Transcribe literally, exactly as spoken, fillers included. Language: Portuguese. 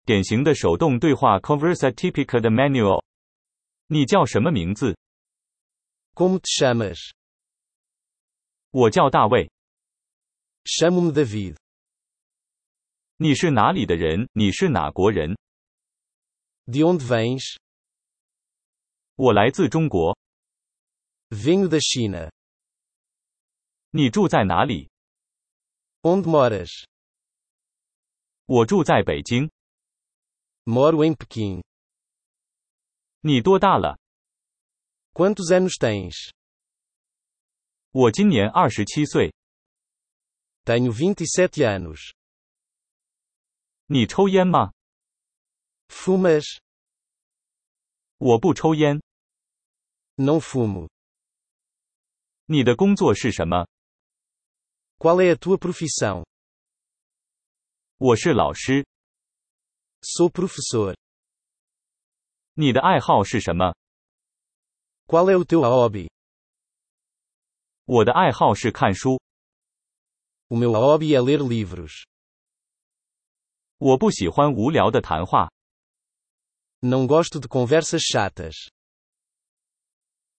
典型的手动对话 Conversa típica de manual。你叫什么名字？ Como te chamas? 我叫大卫。 Chamo-me David. 你是哪里的人？你是哪国人？ De onde vens? 我来自中国。 Venho da China. 你住在哪里？ Onde moras? 我住在北京。 Moro em Pequim. 你多大了？ Quantos anos tens? 我今年二十七岁。 Tenho vinte e sete anos. 你抽烟吗？ Fumas? 我不抽烟。 Não fumo. 你的工作是什么？ Qual é a tua profissão? 我是老师。 Sou professor. 你的爱好是什么？ Qual é o teu hobby? 我的爱好是看书。 O meu hobby é ler livros. 我不喜欢无聊的谈话。 Não gosto de conversas chatas.